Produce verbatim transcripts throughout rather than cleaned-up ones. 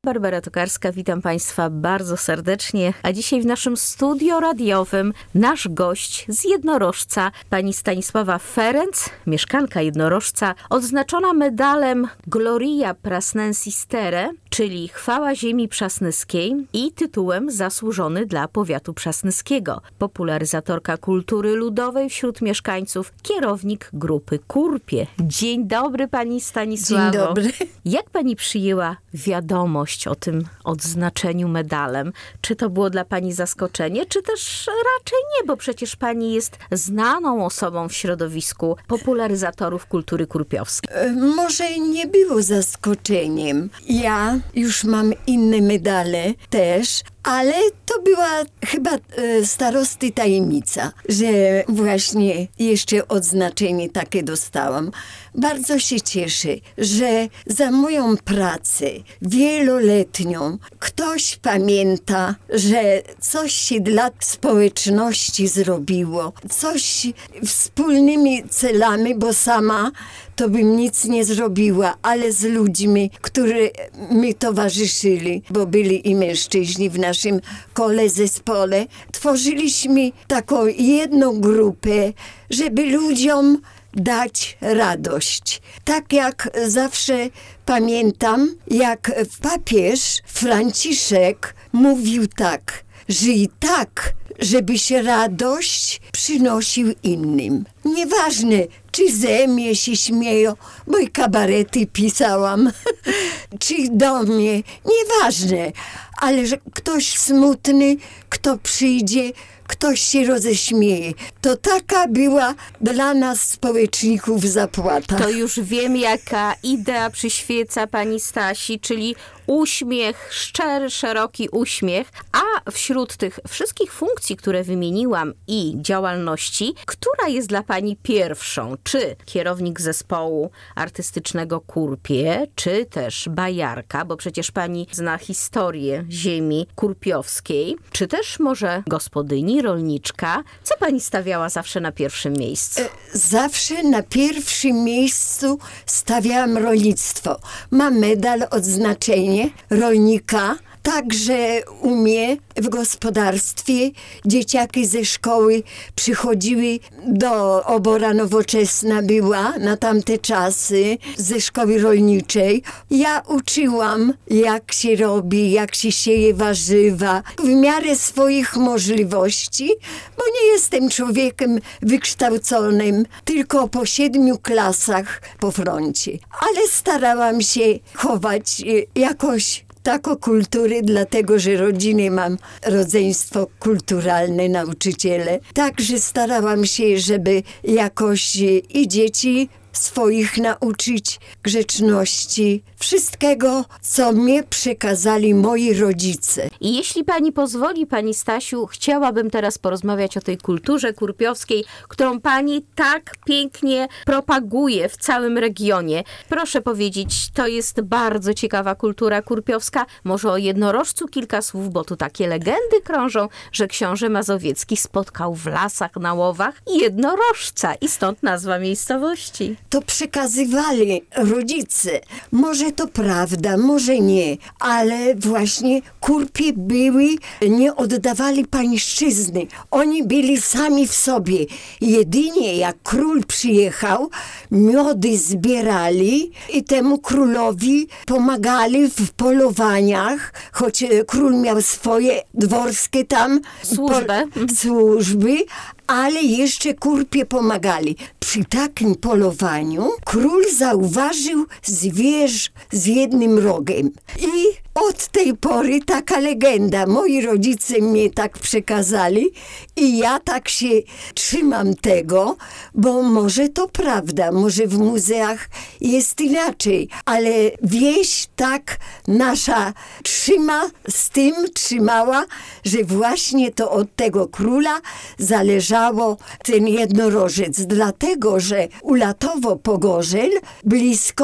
Barbara Tokarska, witam Państwa bardzo serdecznie. A dzisiaj w naszym studio radiowym nasz gość z Jednorożca, pani Stanisława Ferenc, mieszkanka Jednorożca, odznaczona medalem Gloria Prasnensis Terre, czyli Chwała Ziemi Przasnyskiej i tytułem Zasłużony dla Powiatu Przasnyskiego. Popularyzatorka kultury ludowej wśród mieszkańców, kierownik grupy Kurpie. Dzień dobry pani Stanisławo. Dzień dobry. Jak pani przyjęła wiadomość o tym odznaczeniu medalem? Czy to było dla pani zaskoczenie, czy też raczej nie, bo przecież pani jest znaną osobą w środowisku popularyzatorów kultury kurpiowskiej. E, Może nie było zaskoczeniem. Ja już mam inne medale też, ale to była chyba e, starosty tajemnica, że właśnie jeszcze odznaczenie takie dostałam. Bardzo się cieszę, że za moją pracę wieloletnią ktoś pamięta, że coś się dla społeczności zrobiło, coś wspólnymi celami, bo sama to bym nic nie zrobiła, ale z ludźmi, którzy mi towarzyszyli, bo byli i mężczyźni w naszym kole zespole, tworzyliśmy taką jedną grupę, żeby ludziom dać radość. Tak jak zawsze pamiętam, jak papież Franciszek mówił tak, że i tak, żeby się radość przynosił innym. Nieważne, czy ze mnie się śmieją, bo i kabarety pisałam, czy do mnie, nieważne, ale że ktoś smutny, kto przyjdzie, ktoś się roześmieje. To taka była dla nas społeczników zapłata. To już wiem, jaka idea przyświeca pani Stasi, czyli uśmiech, szczery, szeroki uśmiech, a wśród tych wszystkich funkcji, które wymieniłam i działalności, która jest dla pani pierwszą? Czy kierownik zespołu artystycznego Kurpie, czy też bajarka, bo przecież pani zna historię ziemi kurpiowskiej, czy też może gospodyni, rolniczka? Co pani stawiała zawsze na pierwszym miejscu? Zawsze na pierwszym miejscu stawiałam rolnictwo. Mam medal, odznaczenie rolnika. Także u mnie w gospodarstwie dzieciaki ze szkoły przychodziły do Obora Nowoczesna, była na tamte czasy, ze szkoły rolniczej. Ja uczyłam, jak się robi, jak się sieje warzywa, w miarę swoich możliwości, bo nie jestem człowiekiem wykształconym, tylko po siedmiu klasach po froncie. Ale starałam się chować jakoś taką kulturę, dlatego że rodziny mam, rodzeństwo kulturalne, nauczyciele. Także starałam się, żeby jakoś i dzieci swoich nauczyć grzeczności, wszystkiego, co mnie przekazali moi rodzice. I jeśli pani pozwoli, pani Stasiu, chciałabym teraz porozmawiać o tej kulturze kurpiowskiej, którą pani tak pięknie propaguje w całym regionie. Proszę powiedzieć, to jest bardzo ciekawa kultura kurpiowska. Może o Jednorożcu kilka słów, bo tu takie legendy krążą, że książę Mazowiecki spotkał w lasach na Łowach Jednorożca i stąd nazwa miejscowości. To przekazywali rodzice. Może to prawda, może nie, ale właśnie Kurpie były, nie oddawali pańszczyzny. Oni byli sami w sobie. Jedynie jak król przyjechał, miody zbierali i temu królowi pomagali w polowaniach, choć król miał swoje dworskie tam Służbę. Po, służby, ale jeszcze Kurpie pomagali. Przy takim polowaniu król zauważył zwierz z jednym rogiem. I od tej pory taka legenda. Moi rodzice mnie tak przekazali i ja tak się trzymam tego, bo może to prawda, może w muzeach jest inaczej, ale wieś tak nasza trzyma, z tym trzymała, że właśnie to od tego króla zależało ten jednorożec, dlatego, że ulatowo Pogorzel blisko,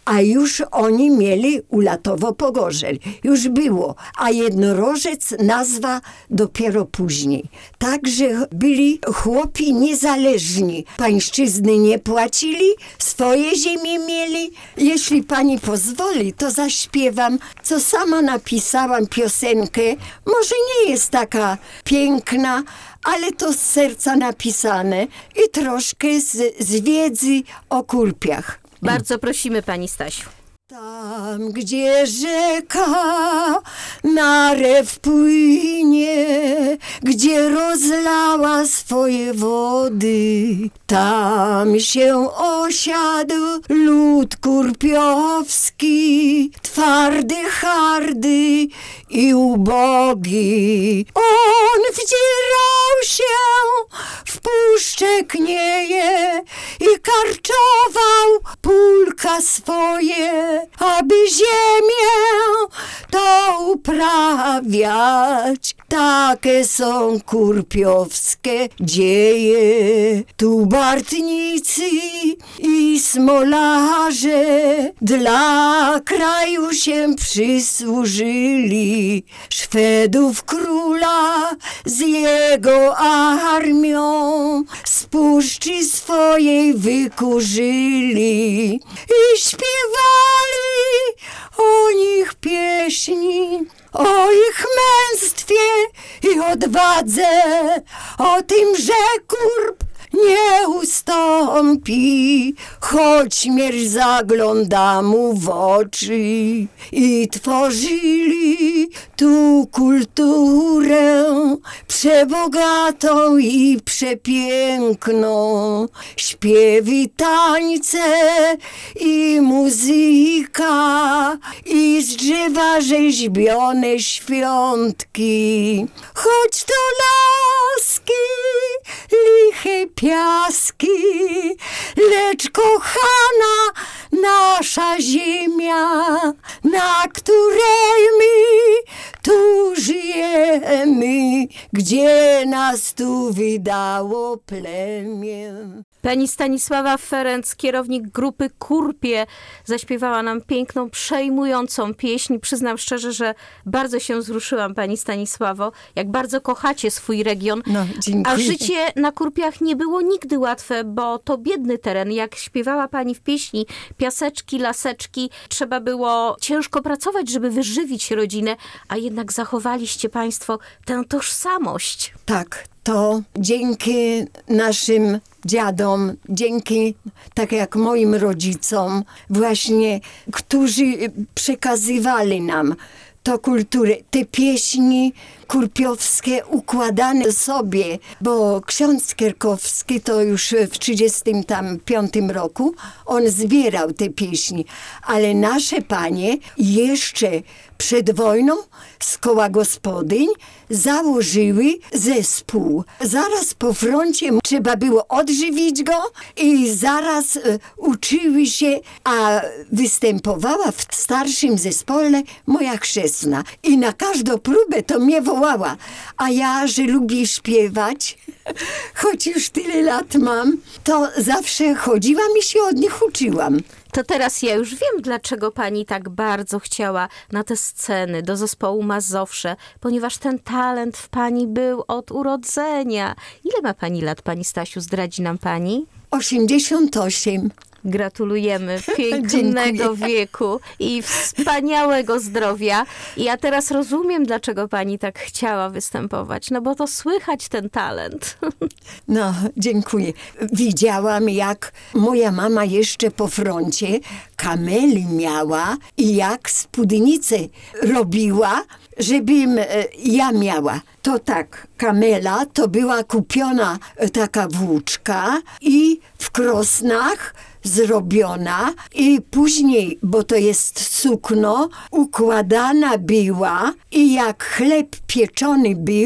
a już oni mieli ulatowo Pogorzel. Już było, a jednorożec nazwa dopiero później. Także byli chłopi niezależni. Pańszczyzny nie płacili, swoje ziemie mieli. Jeśli pani pozwoli, to zaśpiewam, co sama napisałam piosenkę. Może nie jest taka piękna, ale to z serca napisane i troszkę z, z wiedzy o kurpiach. Bardzo prosimy, pani Stasiu. Tam, gdzie rzeka narew płynie, gdzie rozlała swoje wody, tam się osiadł lud kurpiowski, twardy, hardy i ubogi. On wdzierał się w puszczę knieje i karczował pólka swoje, aby ziemię to uprawiać. Takie są kurpiowskie dzieje. Tu bartnicy i smolarze dla kraju się przysłużyli. Szwedów króla z jego armią z puszczy swojej wykurzyli i śpiewali o nich pieśni, o ich męstwie i odwadze, o tym, że kurp nie ustąpi, choć śmierć zagląda mu w oczy. I tworzyli tu kulturę przebogatą i przepiękną. Śpiewy, tańce i muzyka i z drzewa rzeźbione świątki. Choć to laski, liche piaski, lecz kochana nasza ziemia, na której my tu żyjemy, gdzie nas tu wydało plemię. Pani Stanisława Ferenc, kierownik grupy Kurpie, zaśpiewała nam piękną, przejmującą pieśń. Przyznam szczerze, że bardzo się wzruszyłam, pani Stanisławo, jak bardzo kochacie swój region. No, dziękuję. A życie na Kurpiach nie było nigdy łatwe, bo to biedny teren. Jak śpiewała pani w pieśni, piaseczki, laseczki, trzeba było ciężko pracować, żeby wyżywić rodzinę, a jednak zachowaliście państwo tę tożsamość. Tak, to dzięki naszym dziadom, dzięki, tak jak moim rodzicom, właśnie, którzy przekazywali nam to kulturę, te pieśni kurpiowskie układane sobie, bo ksiądz Kierkowski to już w trzydziestym piątym roku on zbierał te pieśni, ale nasze panie jeszcze przed wojną z koła gospodyń założyły zespół. Zaraz po froncie trzeba było odżywić go i zaraz e, uczyły się, a występowała w starszym zespole moja chrzestna. I na każdą próbę to mnie wołała. A ja, że lubię śpiewać, choć już tyle lat mam, to zawsze chodziłam i się od nich uczyłam. To teraz ja już wiem, dlaczego pani tak bardzo chciała na te sceny do zespołu Mazowsze, ponieważ ten talent w pani był od urodzenia. Ile ma pani lat, pani Stasiu? Zdradzi nam pani? osiemdziesiąt osiem. Gratulujemy pięknego wieku i wspaniałego zdrowia. I ja teraz rozumiem, dlaczego pani tak chciała występować. No bo to słychać ten talent. No, dziękuję. Widziałam, jak moja mama jeszcze po froncie kameli miała i jak spódnicę robiła, żebym e, ja miała. To tak, kamela to była kupiona e, taka włóczka i w Krosnach zrobiona i później, bo to jest sukno, układana była i jak chleb pieczony był,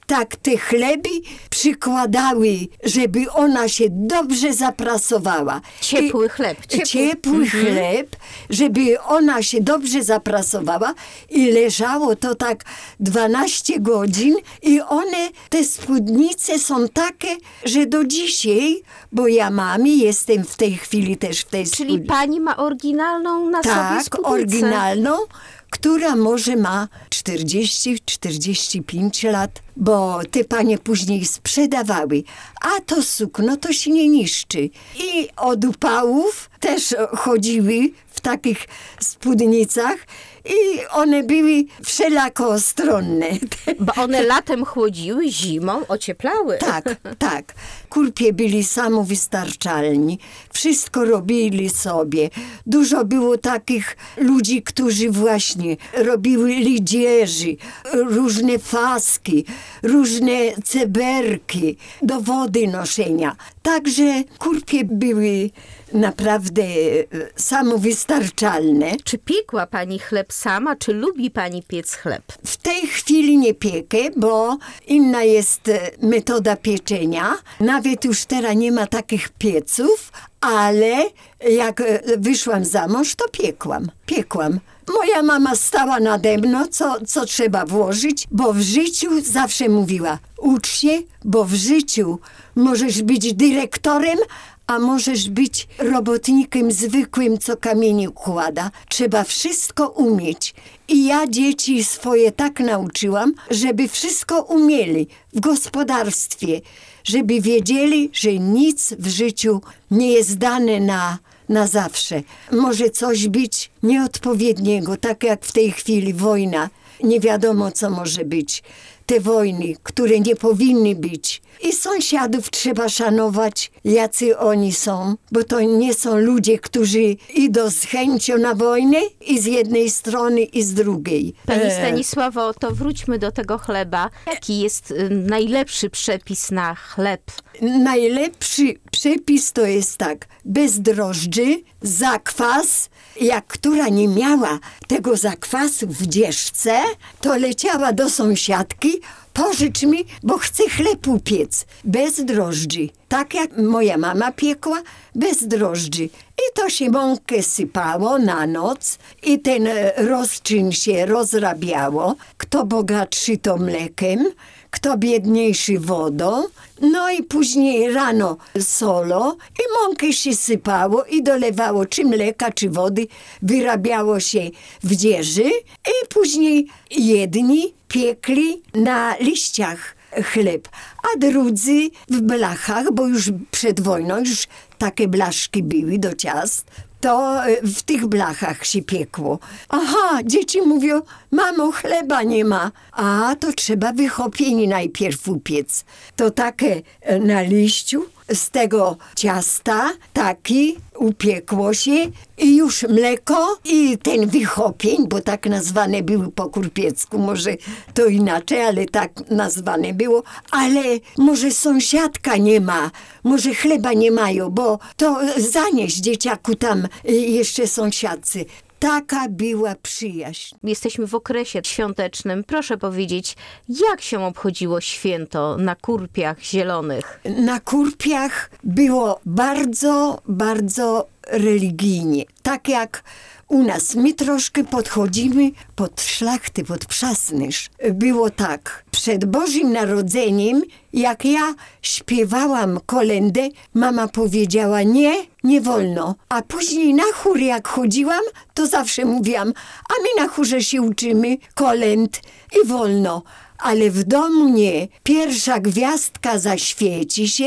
tak te chleby przykładały, żeby ona się dobrze zaprasowała. Ciepły I, chleb. Ciepły, ciepły mhm. chleb, żeby ona się dobrze zaprasowała i leżało to tak dwanaście godzin i one, te spódnice są takie, że do dzisiaj, bo ja mam i jestem w tej chwili też w tej Czyli spódnicy. pani ma oryginalną na sobie Tak, spódnicę. oryginalną, która może ma czterdzieści czterdzieści pięć lat, bo te panie później sprzedawały. A to sukno to się nie niszczy. I od upałów też chodziły w takich spódnicach i one były wszelakostronne. Bo one latem chłodziły, zimą ocieplały. Tak, tak. Kurpie byli samowystarczalni. Wszystko robili sobie. Dużo było takich ludzi, którzy właśnie robili lidzieży, różne faski, różne ceberki do wody noszenia. Także kurpie były naprawdę samowystarczalne. Czy piekła pani chleb sama, czy lubi pani piec chleb? W tej chwili nie piekę, bo inna jest e, metoda pieczenia. Nawet już teraz nie ma takich pieców, ale jak e, wyszłam za mąż, to piekłam. Piekłam. Moja mama stała nade mną, co, co trzeba włożyć, bo w życiu zawsze mówiła, ucz się, bo w życiu możesz być dyrektorem, a możesz być robotnikiem zwykłym, co kamienie układa. Trzeba wszystko umieć. I ja dzieci swoje tak nauczyłam, żeby wszystko umieli w gospodarstwie, żeby wiedzieli, że nic w życiu nie jest dane na, na zawsze. Może coś być nieodpowiedniego, tak jak w tej chwili wojna. Nie wiadomo, co może być. Te wojny, które nie powinny być. I sąsiadów trzeba szanować, jacy oni są, bo to nie są ludzie, którzy idą z chęcią na wojnę i z jednej strony i z drugiej. Pani E, Stanisławo, to wróćmy do tego chleba. Jaki jest y, najlepszy przepis na chleb? Najlepszy przepis to jest tak, bez drożdży, zakwas. Jak która nie miała tego zakwasu w dzieszce, to leciała do sąsiadki, pożycz mi, bo chcę chleb upiec, bez drożdży. Tak jak moja mama piekła, bez drożdży. I to się mąkę sypało na noc i ten rozczyn się rozrabiało. Kto bogatszy, to mlekiem, kto biedniejszy wodą. No i później rano solo i mąkę się sypało i dolewało czy mleka, czy wody. Wyrabiało się w dzieży i później jedni piekli na liściach chleb, a drudzy w blachach, bo już przed wojną już takie blaszki były do ciast, to w tych blachach się piekło. Aha, dzieci mówią, mamo, chleba nie ma. A, to trzeba wychopieni najpierw upiec. To takie na liściu z tego ciasta taki upiekło się i już mleko i ten wychopień, bo tak nazwane były po kurpiecku, może to inaczej, ale tak nazwane było, ale może sąsiadka nie ma, może chleba nie mają, bo to zanieś dzieciaku tam jeszcze sąsiadcy. Taka była przyjaźń. Jesteśmy w okresie świątecznym. Proszę powiedzieć, jak się obchodziło święto na kurpiach zielonych? Na kurpiach było bardzo, bardzo religijnie. Tak jak u nas. My troszkę podchodzimy pod szlachty, pod Przasnysz. Było tak. Przed Bożym Narodzeniem, jak ja śpiewałam kolędę, mama powiedziała nie, nie wolno. A później na chór jak chodziłam, to zawsze mówiłam, a my na chórze się uczymy kolęd i wolno. Ale w domu nie. Pierwsza gwiazdka zaświeci się,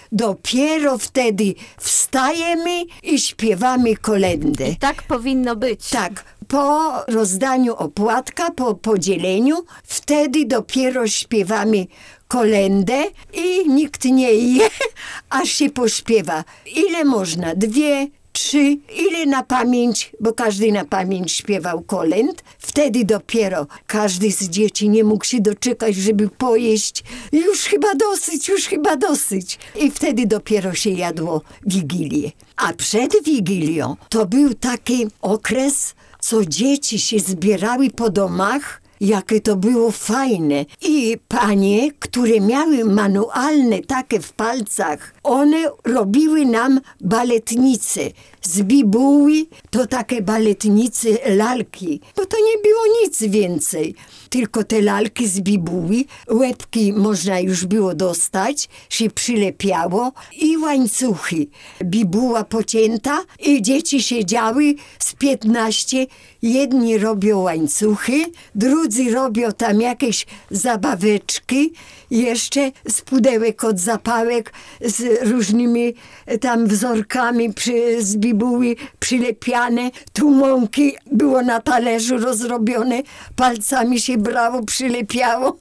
dopiero wtedy wstajemy i śpiewamy kolędę. Tak powinno być. Tak, po rozdaniu opłatka, po podzieleniu, wtedy dopiero śpiewamy kolędę i nikt nie je, aż się pośpiewa. Ile można? Dwie, trzy, ile na pamięć, bo każdy na pamięć śpiewał kolęd. Wtedy dopiero każdy z dzieci nie mógł się doczekać, żeby pojeść. Już chyba dosyć, już chyba dosyć. I wtedy dopiero się jadło Wigilię. A przed Wigilią to był taki okres, co dzieci się zbierały po domach jakie to było fajne. I panie, które miały manualne takie w palcach, one robiły nam baletnice. Z bibuły to takie baletnice lalki, bo to nie było nic więcej. Tylko te lalki z bibuły, łebki można już było dostać, się przylepiało i łańcuchy. Bibuła pocięta i dzieci siedziały z piętnaście. Jedni robią łańcuchy, drudzy robią tam jakieś zabaweczki, jeszcze z pudełek od zapałek z różnymi tam wzorkami przy, z bibuły przylepiane. Tu mąki było na talerzu rozrobione, palcami się brało, przylepiało.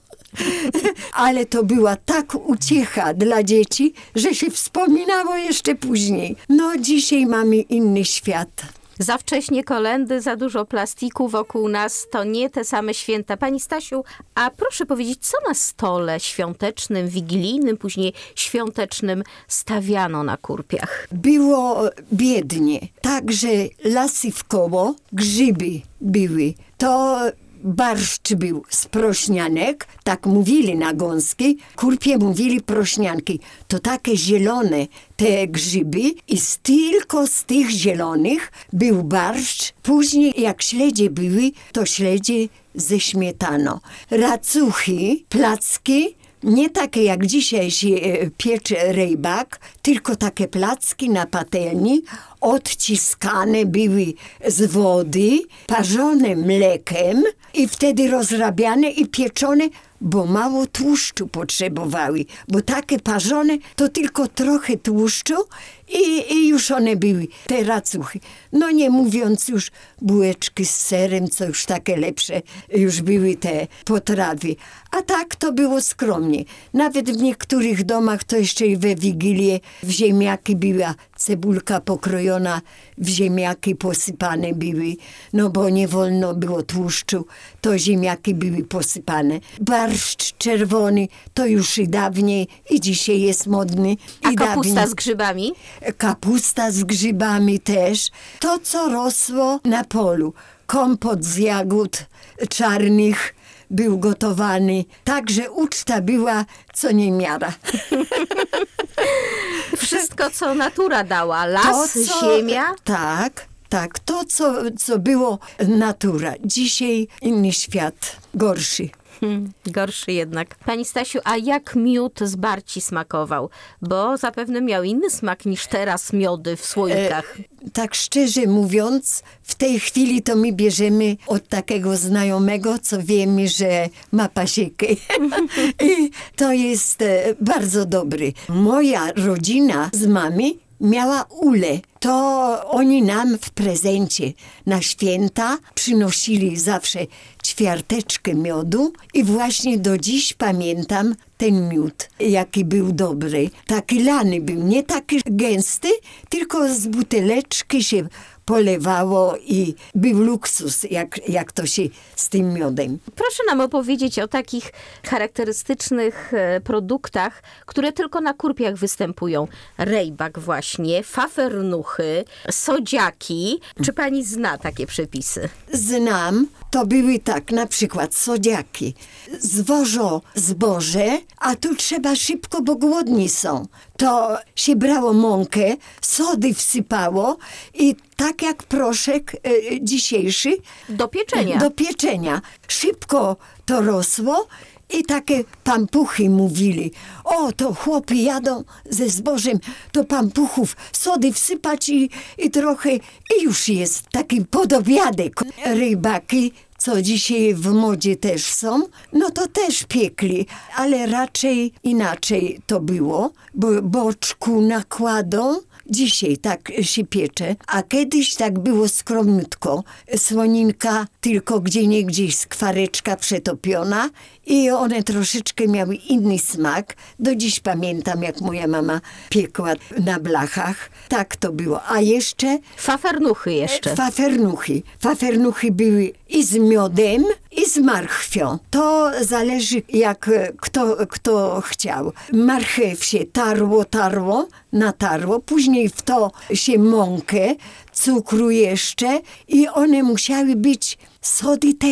Ale to była tak uciecha dla dzieci, że się wspominało jeszcze później. No dzisiaj mamy inny świat. Za wcześnie kolędy, za dużo plastiku wokół nas, to nie te same święta. Pani Stasiu, a proszę powiedzieć, co na stole świątecznym, wigilijnym, później świątecznym stawiano na Kurpiach? Było biednie. Także lasy wkoło, grzyby były. To barszcz był z prośnianek, tak mówili na gąskiej, Kurpie mówili prośnianki. To takie zielone te grzyby i z, tylko z tych zielonych był barszcz. Później jak śledzie były, to śledzie ze śmietaną. Racuchy, placki, nie takie jak dzisiaj się piecze rejbak, tylko takie placki na patelni, odciskane były z wody, parzone mlekiem i wtedy rozrabiane i pieczone, bo mało tłuszczu potrzebowały, bo takie parzone to tylko trochę tłuszczu i, i już one były, te racuchy. No nie mówiąc już bułeczki z serem, co już takie lepsze już były te potrawy. A tak to było skromnie. Nawet w niektórych domach to jeszcze i we Wigilię w ziemniaki była cebulka pokrojona, w ziemniaki posypane były, no bo nie wolno było tłuszczu, to ziemniaki były posypane. Barszcz czerwony to już i dawniej i dzisiaj jest modny. A I kapusta dawniej. z grzybami? Kapusta z grzybami też. To, co rosło na polu. Kompot z jagód czarnych był gotowany. Także uczta była co niemiara. Wszystko, co natura dała. Las, To, co- ziemia. Tak, tak. To, co, co było natura. Dzisiaj inny świat, gorszy. Hmm, gorszy jednak. Pani Stasiu, a jak miód z Barci smakował? Bo zapewne miał inny smak niż teraz miody w słoikach. E, tak szczerze mówiąc, w tej chwili to my bierzemy od takiego znajomego, co wiemy, że ma pasiekę. I to jest e, bardzo dobry. Moja rodzina z mamy miała ule. To oni nam w prezencie na święta przynosili zawsze ćwiarteczkę miodu i właśnie do dziś pamiętam ten miód, jaki był dobry. Taki lany był, nie taki gęsty, tylko z buteleczki się polewało i był luksus, jak, jak to się z tym miodem. Proszę nam opowiedzieć o takich charakterystycznych e, produktach, które tylko na Kurpiach występują. Rejbak właśnie, fafernuchy, sodziaki. Czy pani zna takie przepisy? Znam, to były tak, na przykład sodziaki. Zwożą zboże, a tu trzeba szybko, bo głodni są. To się brało mąkę, sody wsypało i tak jak proszek e, dzisiejszy, Do pieczenia. do pieczenia. Szybko to rosło i takie pampuchy mówili. O, to chłopy jadą ze zbożem do pampuchów, sody wsypać i, i trochę i już jest taki podobiadek. Rybaki, co dzisiaj w modzie też są, no to też piekli, ale raczej inaczej to było, bo boczku nakładą. Dzisiaj tak się piecze, a kiedyś tak było skromniutko. Słoninka tylko gdzieniegdzie skwareczka przetopiona i one troszeczkę miały inny smak. Do dziś pamiętam, jak moja mama piekła na blachach. Tak to było. A jeszcze Fafernuchy jeszcze. fafernuchy. Fafernuchy były i z miodem, i z marchwią. To zależy, jak e, kto, kto chciał. Marchew się tarło, tarło, natarło. Później w to się mąkę, cukru jeszcze i one musiały być, sody też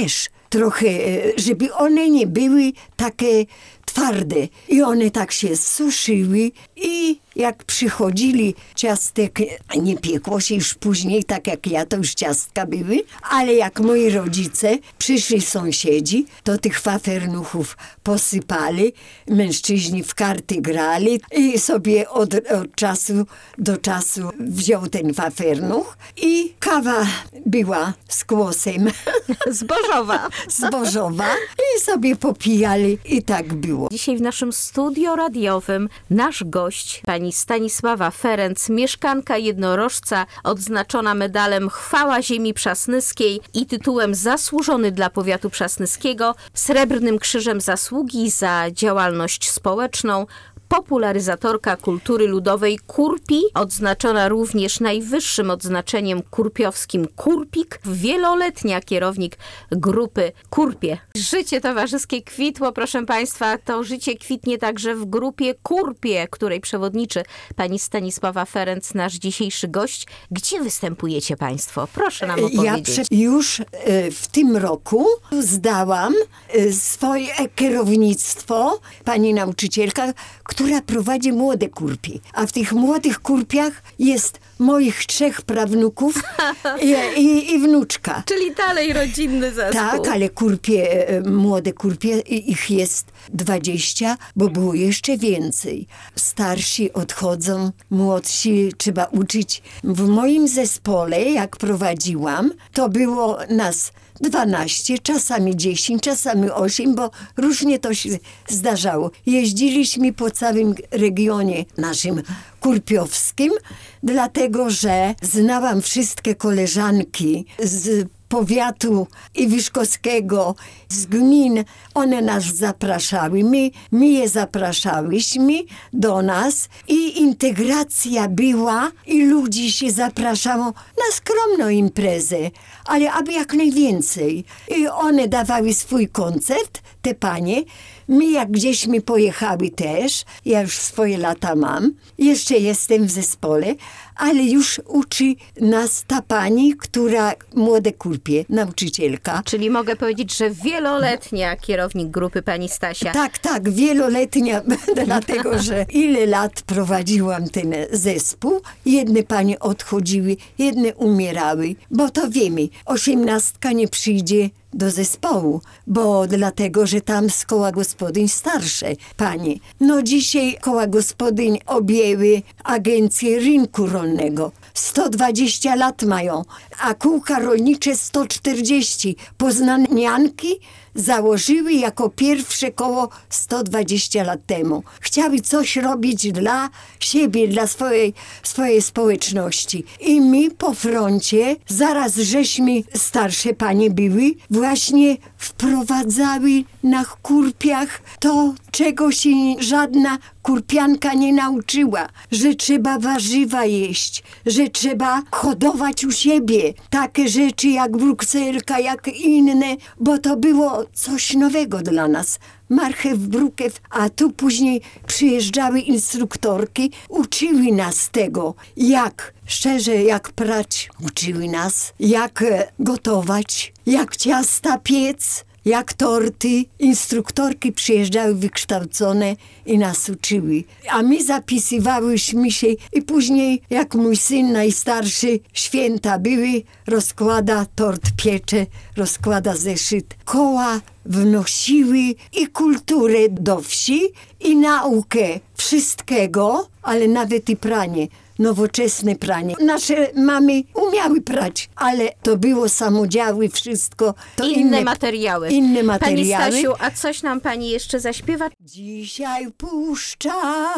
trochę, e, żeby one nie były takie twarde. I one tak się suszyły i jak przychodzili ciastek, nie piekło się już później, tak jak ja, to już ciastka były, ale jak moi rodzice, przyszli sąsiedzi, to tych wafernuchów posypali, mężczyźni w karty grali i sobie od, od czasu do czasu wziął ten wafernuch i kawa była z kłosem Zbożowa. zbożowa i sobie popijali i tak było. Dzisiaj w naszym studio radiowym nasz gość, pani Stanisława Ferenc, mieszkanka jednorożca, odznaczona medalem Chwała Ziemi Przasnyskiej i tytułem Zasłużony dla Powiatu Przasnyskiego, Srebrnym Krzyżem Zasługi za działalność społeczną, popularyzatorka kultury ludowej Kurpi, odznaczona również najwyższym odznaczeniem kurpiowskim Kurpik, wieloletnia kierownik grupy Kurpie. Życie towarzyskie kwitło, proszę Państwa, to życie kwitnie także w grupie Kurpie, której przewodniczy pani Stanisława Ferenc, nasz dzisiejszy gość. Gdzie występujecie Państwo? Proszę nam opowiedzieć. Ja prze- już e, w tym roku zdałam e, swoje kierownictwo, pani nauczycielka, która prowadzi młode kurpie. A w tych młodych kurpiach jest moich trzech prawnuków i, i, i wnuczka. Czyli dalej rodzinny zespół. Tak, ale kurpie, e, młode kurpie, i- ich jest dwadzieścia, bo było jeszcze więcej. Starsi odchodzą, młodsi trzeba uczyć. W moim zespole, jak prowadziłam, to było nas dwanaście, czasami dziesięć, czasami osiem, bo różnie to się zdarzało. Jeździliśmy po całym regionie naszym kurpiowskim, dlatego że znałam wszystkie koleżanki z powiatu iwiszkowskiego, z gmin. One nas zapraszały, my, my je zapraszałyśmy do nas i integracja była i ludzi się zapraszało na skromną imprezę, ale aby jak najwięcej. I one dawały swój koncert, te panie. My jak gdzieśmy pojechały też, ja już swoje lata mam, jeszcze jestem w zespole, ale już uczy nas ta pani, która, młode kurpie, nauczycielka. Czyli mogę powiedzieć, że wieloletnia kierownik grupy pani Stasia. Tak, tak, wieloletnia, dlatego że ile lat prowadziłam ten zespół. Jedne panie odchodziły, jedne umierały, bo to wiemy, osiemnastka nie przyjdzie do zespołu, bo dlatego, że tam z koła gospodyń starsze panie. No dzisiaj koła gospodyń objęły agencję rynku rolnego. sto dwadzieścia lat mają, a kółka rolnicze sto czterdzieści. Poznanianki założyły jako pierwsze koło sto dwadzieścia lat temu. Chciały coś robić dla siebie, dla swojej, swojej społeczności. I my po froncie, zaraz żeśmy, starsze panie były, właśnie wprowadzały na kurpiach to, czego się żadna kurpianka nie nauczyła, że trzeba warzywa jeść, że trzeba hodować u siebie takie rzeczy jak brukselka, jak inne, bo to było coś nowego dla nas. Marchew, brukew, a tu później przyjeżdżały instruktorki, uczyły nas tego, jak, szczerze, jak prać, uczyły nas, jak e, gotować, jak ciasta piec, jak torty. Instruktorki przyjeżdżały wykształcone i nas uczyły. A my zapisywałyśmy się i później, jak mój syn najstarszy, święta były, rozkłada tort, piecze, rozkłada zeszyt. Koła wnosiły i kulturę do wsi, i naukę wszystkiego, ale nawet i pranie. Nowoczesne pranie. Nasze mamy umiały prać, ale to było samodziały, wszystko. To Inne, inne materiały. Inne materiały. Pani Stasiu, a coś nam pani jeszcze zaśpiewa? Dzisiaj puszcza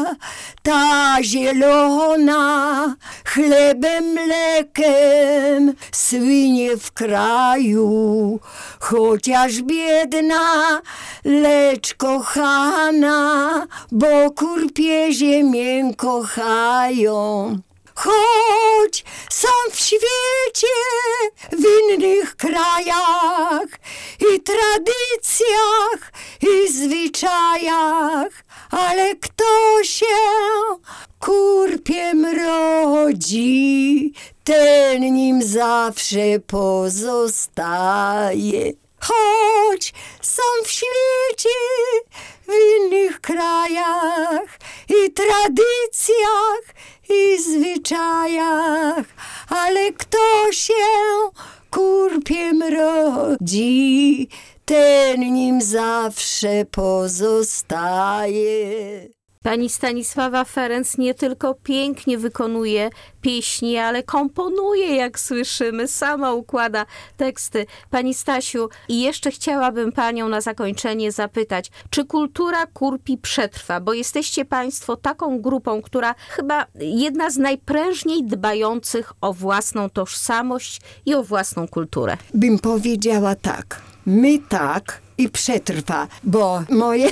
ta zielona, chlebem, mlekiem słynie w kraju, chociaż biedna, lecz kochana, bo kurpie ziemię kochają. Choć są w świecie, w innych krajach i tradycjach i zwyczajach, ale kto się kurpiem rodzi, ten nim zawsze pozostaje. choć są w świecie, w innych krajach i tradycjach i zwyczajach, ale kto się kurpiem rodzi, ten nim zawsze pozostaje. Pani Stanisława Ferenc nie tylko pięknie wykonuje pieśni, ale komponuje, jak słyszymy, sama układa teksty. Pani Stasiu, i jeszcze chciałabym panią na zakończenie zapytać, czy kultura kurpi przetrwa? Bo jesteście państwo taką grupą, która chyba jedna z najprężniej dbających o własną tożsamość i o własną kulturę. Bym powiedziała tak, my tak i przetrwa, bo moje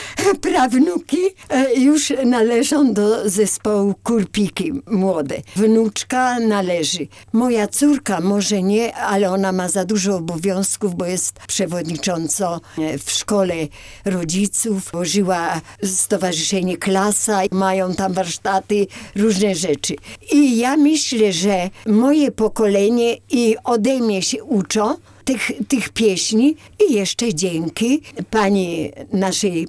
prawnuki e, już należą do zespołu Kurpiki młode. Wnuczka należy. Moja córka może nie, ale ona ma za dużo obowiązków, bo jest przewodniczącą e, w szkole rodziców. Włożyła stowarzyszenie Klasa, mają tam warsztaty, różne rzeczy. I ja myślę, że moje pokolenie i ode mnie się uczą Tych, tych pieśni i jeszcze dzięki pani naszej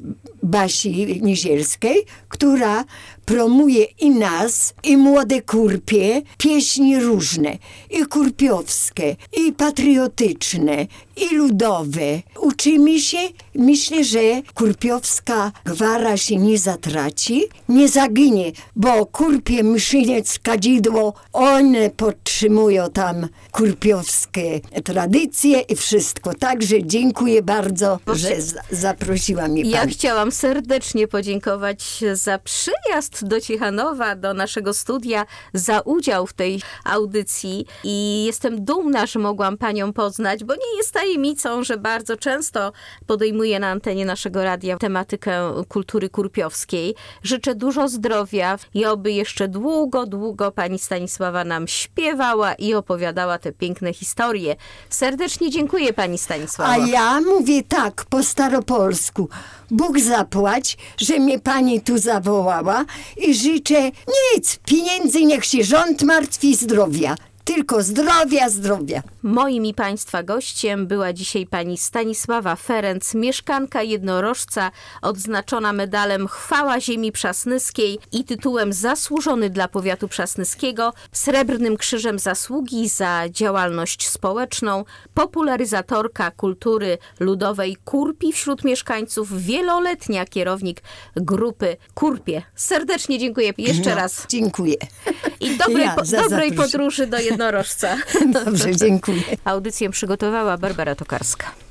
Basi Nizielskiej, która promuje i nas, i młode kurpie, pieśni różne, i kurpiowskie, i patriotyczne, i ludowe. Uczymy się, myślę, że kurpiowska gwara się nie zatraci, nie zaginie, bo kurpie, myszyniec, kadzidło, one podtrzymują tam kurpiowskie tradycje i wszystko. Także dziękuję bardzo, że z- zaprosiła mnie Ja pani. chciałam serdecznie podziękować za przyjazd do Ciechanowa, do naszego studia, za udział w tej audycji i jestem dumna, że mogłam panią poznać, bo nie jest tajemnicą, że bardzo często podejmuję na antenie naszego radia tematykę kultury kurpiowskiej. Życzę dużo zdrowia i oby jeszcze długo, długo pani Stanisława nam śpiewała i opowiadała te piękne historie. Serdecznie dziękuję pani Stanisława. A ja mówię tak, po staropolsku. Bóg zapłać, że mnie pani tu zawołała i życzę nic, pieniędzy niech się rząd martwi, zdrowia. Tylko zdrowia, zdrowia. Moim i państwa gościem była dzisiaj pani Stanisława Ferenc, mieszkanka Jednorożca, odznaczona medalem Chwała Ziemi Przasnyskiej i tytułem Zasłużony dla Powiatu Przasnyskiego, Srebrnym Krzyżem Zasługi za działalność społeczną, popularyzatorka kultury ludowej Kurpi wśród mieszkańców, wieloletnia kierownik grupy Kurpie. Serdecznie dziękuję jeszcze No, raz. dziękuję. I dobrej, Ja po, za dobrej zaproszenie. podróży do Jednorożca. Dobrze, dziękuję. Audycję przygotowała Barbara Tokarska.